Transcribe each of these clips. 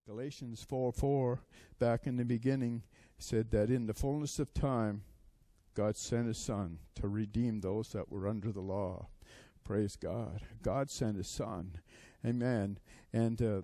Galatians 4:4, back in the beginning, said that in the fullness of time, God sent His Son to redeem those that were under the law. Praise God. God sent His Son. Amen. And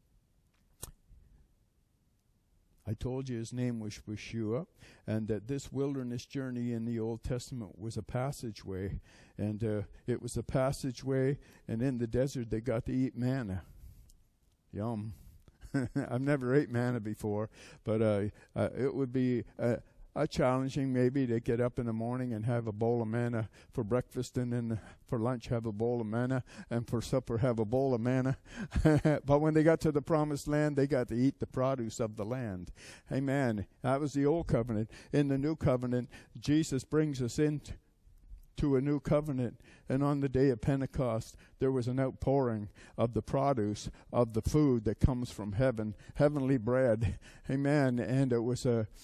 I told you His name was Yeshua, and that this wilderness journey in the Old Testament was a passageway. And it was a passageway, and in the desert they got to eat manna. Yum. I've never ate manna before, but it would be challenging maybe to get up in the morning and have a bowl of manna for breakfast, and then for lunch have a bowl of manna, and for supper have a bowl of manna. But when they got to the promised land, they got to eat the produce of the land. Amen. That was the old covenant. In the new covenant, Jesus brings us into a new covenant. And on the day of Pentecost, there was an outpouring of the produce of the food that comes from heaven, heavenly bread. Amen. And it was the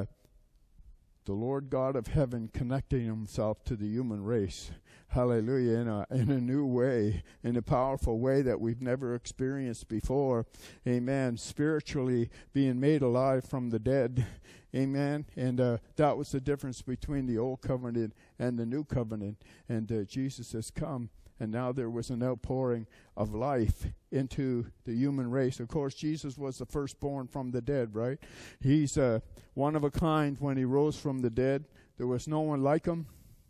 Lord God of heaven connecting Himself to the human race. Hallelujah. In a new way, in a powerful way that we've never experienced before. Amen. Spiritually being made alive from the dead. Amen. And that was the difference between the old covenant and the new covenant. And Jesus has come, and now there was an outpouring of life into the human race. Of course, Jesus was the firstborn from the dead, right? He's one of a kind when He rose from the dead. There was no one like Him.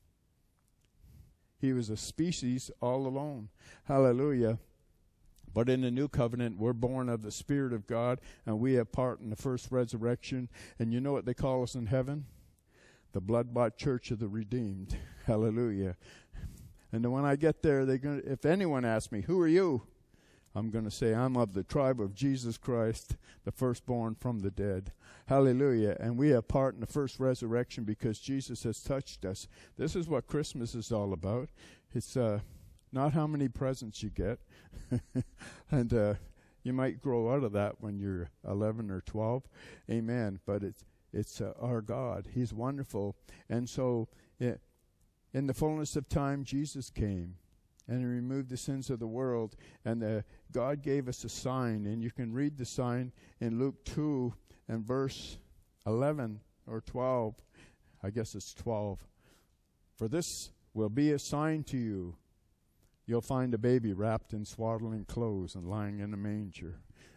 He was a species all alone. Hallelujah. But in the new covenant, we're born of the Spirit of God, and we have part in the first resurrection. And you know what they call us in heaven? The blood-bought church of the redeemed. Hallelujah. And then when I get there, if anyone asks me, who are you? I'm going to say, I'm of the tribe of Jesus Christ, the firstborn from the dead. Hallelujah. And we have part in the first resurrection because Jesus has touched us. This is what Christmas is all about. It's not how many presents you get. And you might grow out of that when you're 11 or 12. Amen. But it's our God. He's wonderful. And so in the fullness of time, Jesus came. And He removed the sins of the world. And God gave us a sign. And you can read the sign in Luke 2 and verse 11 or 12. I guess it's 12. For this will be a sign to you. You'll find a baby wrapped in swaddling clothes and lying in a manger.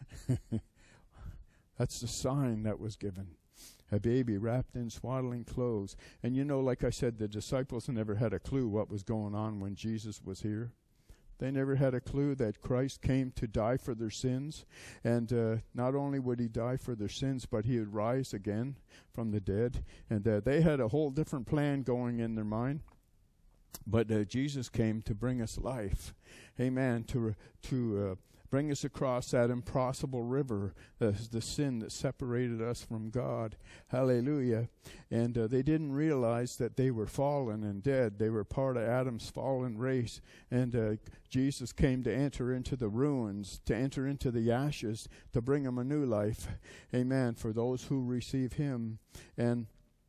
That's the sign that was given. A baby wrapped in swaddling clothes. And you know, like I said, the disciples never had a clue what was going on when Jesus was here. They never had a clue that Christ came to die for their sins. And not only would He die for their sins, but He would rise again from the dead. And they had a whole different plan going in their mind. But Jesus came to bring us life. Amen. To bring us across that impossible river, the sin that separated us from God. Hallelujah. And they didn't realize that they were fallen and dead. They were part of Adam's fallen race. And Jesus came to enter into the ruins, to enter into the ashes, to bring them a new life. Amen. For those who receive Him. And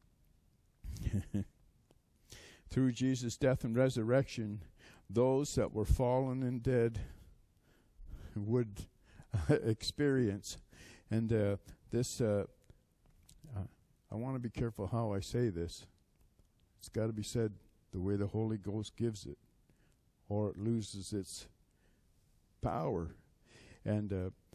through Jesus' death and resurrection, those that were fallen and dead would experience. And I want to be careful how I say this. It's got to be said the way the Holy Ghost gives it, or it loses its power. And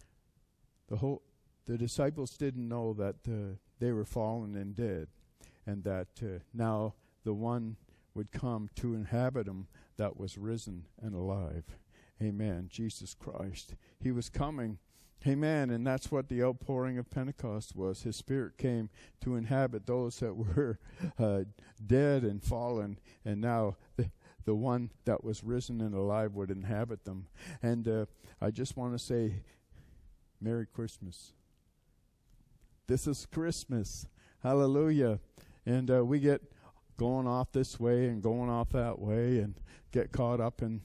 the disciples didn't know that they were fallen and dead, and that now the one would come to inhabit them that was risen and alive. Amen. Jesus Christ. He was coming. Amen. And that's what the outpouring of Pentecost was. His Spirit came to inhabit those that were dead and fallen. And now the one that was risen and alive would inhabit them. And I just want to say, Merry Christmas. This is Christmas. Hallelujah. And we get going off this way and going off that way and get caught up in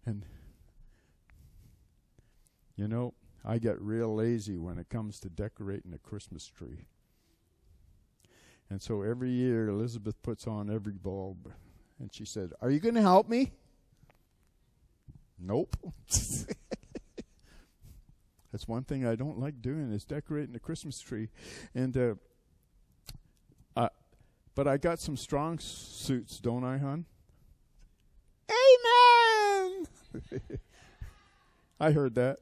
you know, I get real lazy when it comes to decorating a Christmas tree. And so every year Elizabeth puts on every bulb. And she said, "Are you going to help me?" Nope. That's one thing I don't like doing, is decorating the Christmas tree. And but I got some strong suits, don't I, hon? Amen. I heard that.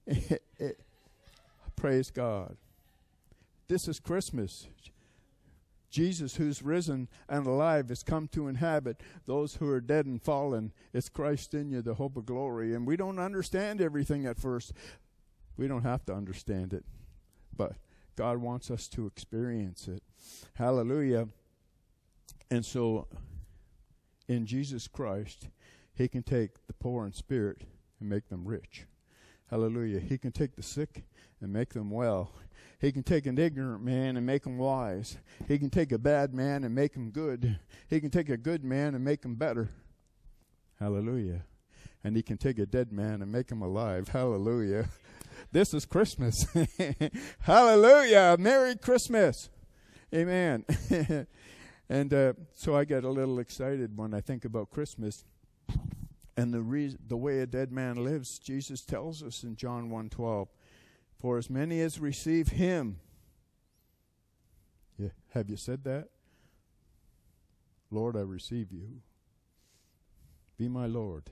Praise God. This is Christmas. Jesus, who's risen and alive, has come to inhabit those who are dead and fallen. It's Christ in you, the hope of glory. And we don't understand everything at first. We don't have to understand it. But God wants us to experience it. Hallelujah. And so, in Jesus Christ, He can take the poor in spirit and make them rich. Hallelujah. He can take the sick and make them well. He can take an ignorant man and make him wise. He can take a bad man and make him good. He can take a good man and make him better. Hallelujah. And He can take a dead man and make him alive. Hallelujah. This is Christmas. Hallelujah. Merry Christmas. Amen. And so I get a little excited when I think about Christmas. And the way a dead man lives, Jesus tells us in John 1:12, for as many as receive Him. Yeah, have you said that? Lord, I receive you. Be my Lord.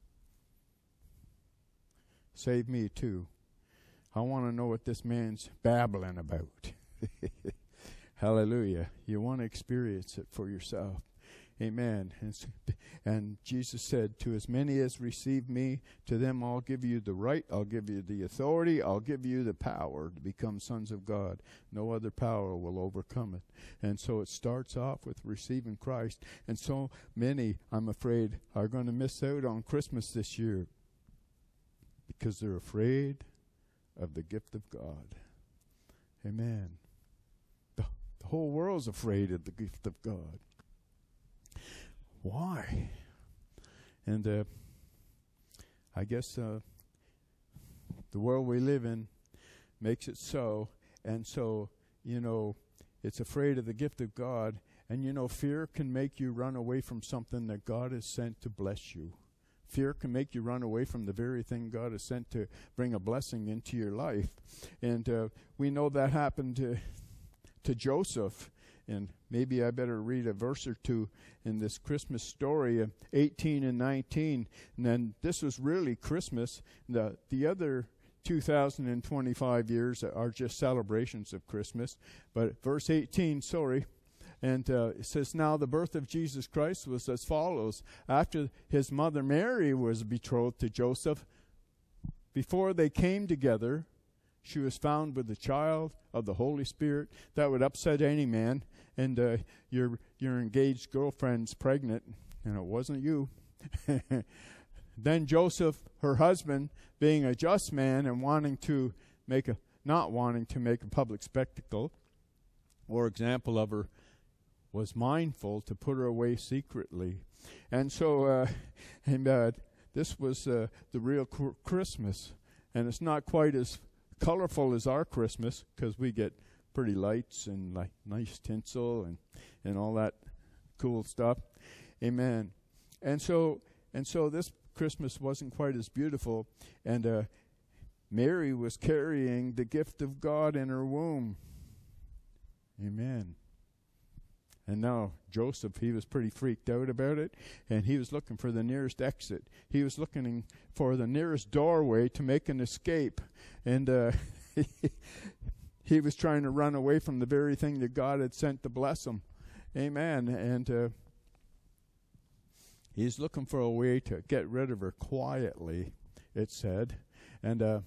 Save me too. I want to know what this man's babbling about. Hallelujah. You want to experience it for yourself. Amen. And Jesus said, to as many as receive me, to them I'll give you the right, I'll give you the authority, I'll give you the power to become sons of God. No other power will overcome it. And so it starts off with receiving Christ. And so many, I'm afraid, are going to miss out on Christmas this year because they're afraid of the gift of God. Amen. The whole world's afraid of the gift of God. Why? And I guess the world we live in makes it so. And so, it's afraid of the gift of God. And, fear can make you run away from something that God has sent to bless you. Fear can make you run away from the very thing God has sent to bring a blessing into your life. And we know that happened to Joseph. And maybe I better read a verse or two in this Christmas story, 18 and 19. And then this was really Christmas. The other 2025 years are just celebrations of Christmas. But verse 18, and it says, now the birth of Jesus Christ was as follows. After his mother Mary was betrothed to Joseph, before they came together, she was found with the child of the Holy Spirit. That would upset any man. And your engaged girlfriend's pregnant, and it wasn't you. Then Joseph, her husband, being a just man and not wanting to make a public spectacle or example of her, was mindful to put her away secretly. And so, this was the real Christmas. And it's not quite as colorful as our Christmas, because we get pretty lights and like nice tinsel and all that cool stuff. Amen. And so this Christmas wasn't quite as beautiful. And Mary was carrying the gift of God in her womb. Amen. And now Joseph, he was pretty freaked out about it, and he was looking for the nearest exit. He was looking for the nearest doorway to make an escape. And he was trying to run away from the very thing that God had sent to bless him. Amen. And he's looking for a way to get rid of her quietly, it said. And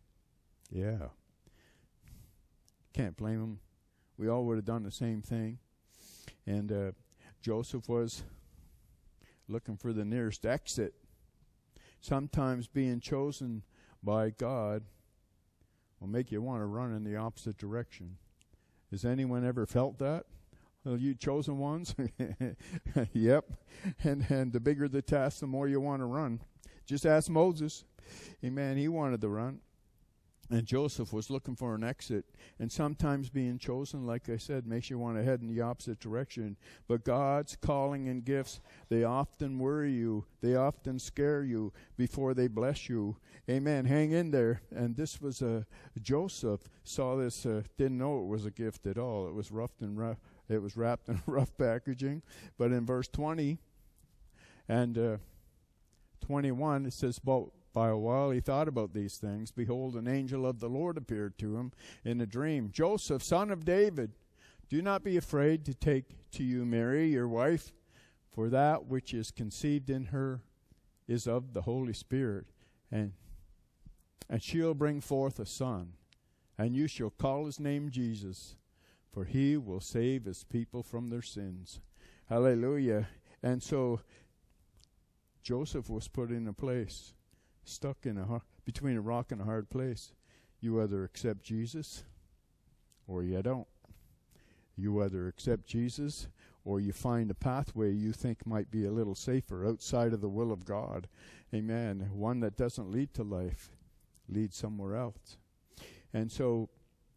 can't blame him. We all would have done the same thing. And Joseph was looking for the nearest exit. Sometimes being chosen by God will make you want to run in the opposite direction. Has anyone ever felt that? Well, you chosen ones? Yep. And the bigger the task, the more you want to run. Just ask Moses. Amen. He wanted to run. And Joseph was looking for an exit. And sometimes being chosen, like I said, makes you want to head in the opposite direction. But God's calling and gifts, they often worry you. They often scare you before they bless you. Amen. Hang in there. And this was Joseph saw this, didn't know it was a gift at all. It was wrapped in rough packaging. But in verse 20 and 21, it says, by a while he thought about these things. Behold, an angel of the Lord appeared to him in a dream. Joseph, son of David, do not be afraid to take to you Mary, your wife, for that which is conceived in her is of the Holy Spirit. And she'll bring forth a son, and you shall call his name Jesus, for he will save his people from their sins. Hallelujah. And so Joseph was put in a place, stuck between a rock and a hard place. You either accept Jesus or you don't. You either accept Jesus or you find a pathway you think might be a little safer outside of the will of God. Amen. One that doesn't lead to life, leads somewhere else. And so,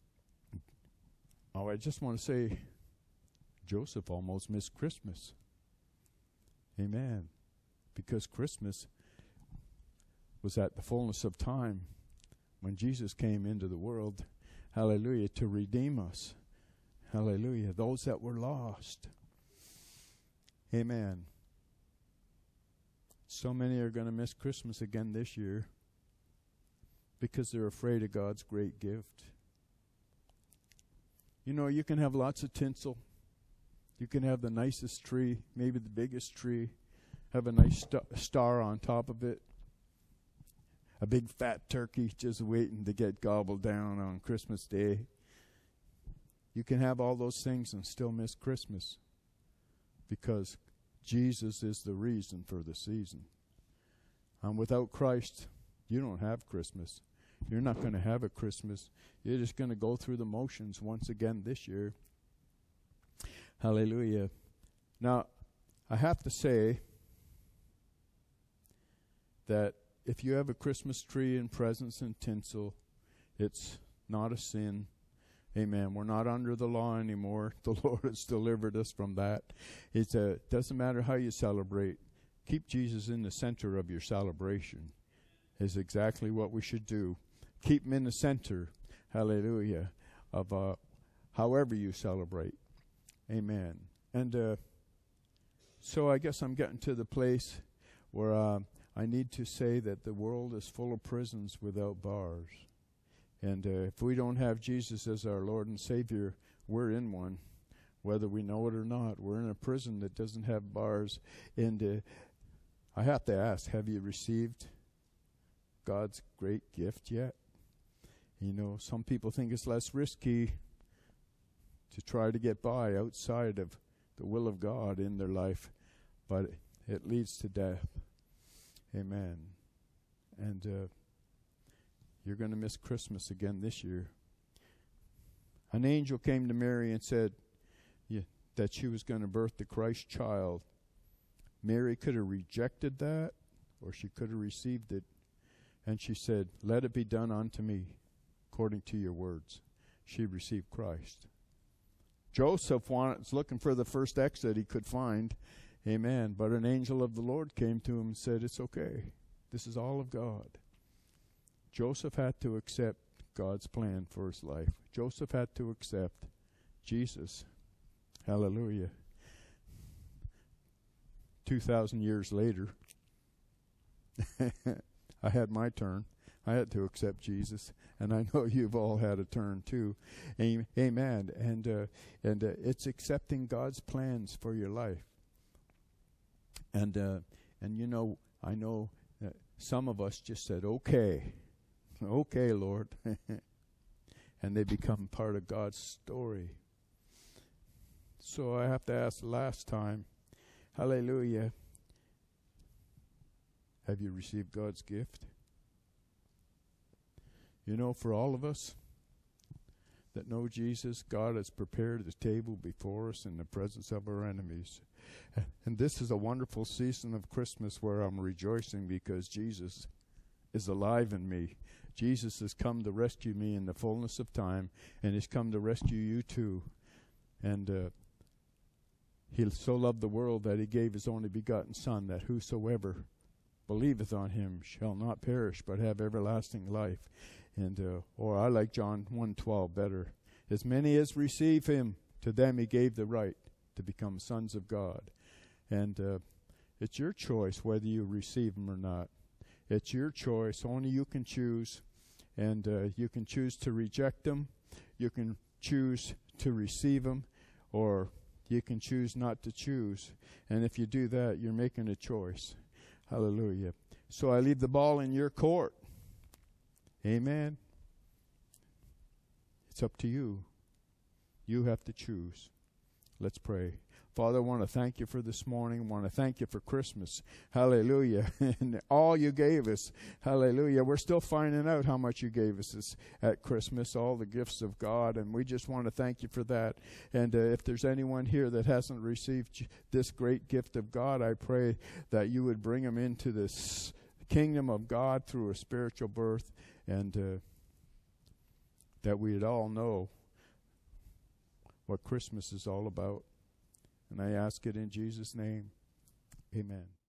I just want to say, Joseph almost missed Christmas. Amen. Because Christmas was at the fullness of time when Jesus came into the world, hallelujah, to redeem us. Hallelujah. Those that were lost. Amen. So many are going to miss Christmas again this year because they're afraid of God's great gift. You know, you can have lots of tinsel. You can have the nicest tree, maybe the biggest tree, have a nice star on top of it. A big fat turkey just waiting to get gobbled down on Christmas Day. You can have all those things and still miss Christmas because Jesus is the reason for the season. And without Christ, you don't have Christmas. You're not going to have a Christmas. You're just going to go through the motions once again this year. Hallelujah. Now, I have to say that if you have a Christmas tree and presents and tinsel, it's not a sin. Amen. We're not under the law anymore. The Lord has delivered us from that. It doesn't matter how you celebrate. Keep Jesus in the center of your celebration is exactly what we should do. Keep him in the center, hallelujah, of however you celebrate. Amen. And so I guess I'm getting to the place where I need to say that the world is full of prisons without bars. And if we don't have Jesus as our Lord and Savior, we're in one, whether we know it or not. We're in a prison that doesn't have bars. And I have to ask, have you received God's great gift yet? You know, some people think it's less risky to try to get by outside of the will of God in their life, but it leads to death. Amen. And you're going to miss Christmas again this year. An angel came to Mary and said that she was going to birth the Christ child. Mary could have rejected that, or she could have received it. And she said, "Let it be done unto me, according to your words." She received Christ. Joseph was looking for the first exit he could find. Amen. But an angel of the Lord came to him and said, "It's okay. This is all of God." Joseph had to accept God's plan for his life. Joseph had to accept Jesus. Hallelujah. 2,000 years later, I had my turn. I had to accept Jesus, and I know you've all had a turn too. Amen. And it's accepting God's plans for your life. And you know, I know that some of us just said, "Okay, okay, Lord," and they become part of God's story. So I have to ask last time, hallelujah, have you received God's gift? You know, for all of us that know Jesus, God has prepared a table before us in the presence of our enemies. And this is a wonderful season of Christmas where I'm rejoicing because Jesus is alive in me. Jesus has come to rescue me in the fullness of time, and he's come to rescue you too. And he so loved the world that he gave his only begotten Son, that whosoever believeth on him shall not perish but have everlasting life. And or I like John 1:12 better. As many as receive him, to them he gave the right to become sons of God. And it's your choice whether you receive him or not. It's your choice. Only you can choose. And you can choose to reject him. You can choose to receive him. Or you can choose not to choose. And if you do that, you're making a choice. Hallelujah. So I leave the ball in your court. Amen. It's up to you. You have to choose. Let's pray. Father, I want to thank you for this morning. I want to thank you for Christmas. Hallelujah. And all you gave us. Hallelujah. We're still finding out how much you gave us at Christmas, all the gifts of God. And we just want to thank you for that. And if there's anyone here that hasn't received this great gift of God, I pray that you would bring them into this kingdom of God through a spiritual birth. And that we'd all know what Christmas is all about. And I ask it in Jesus' name. Amen.